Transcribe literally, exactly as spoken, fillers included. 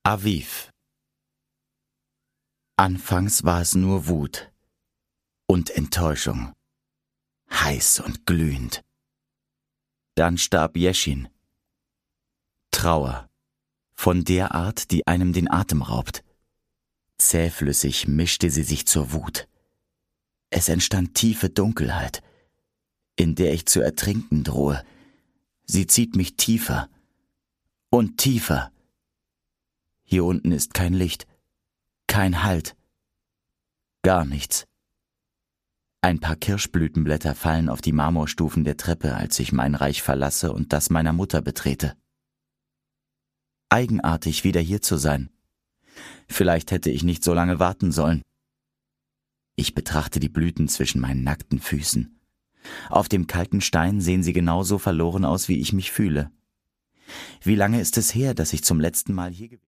Aviv. Anfangs war es nur Wut und Enttäuschung, heiß und glühend. Dann starb Jeschin. Trauer, von der Art, die einem den Atem raubt. Zähflüssig mischte sie sich zur Wut. Es entstand tiefe Dunkelheit, in der ich zu ertrinken drohe. Sie zieht mich tiefer und tiefer. Hier unten ist kein Licht, kein Halt, gar nichts. Ein paar Kirschblütenblätter fallen auf die Marmorstufen der Treppe, als ich mein Reich verlasse und das meiner Mutter betrete. Eigenartig, wieder hier zu sein. Vielleicht hätte ich nicht so lange warten sollen. Ich betrachte die Blüten zwischen meinen nackten Füßen. Auf dem kalten Stein sehen sie genauso verloren aus, wie ich mich fühle. Wie lange ist es her, dass ich zum letzten Mal hier gewesen bin?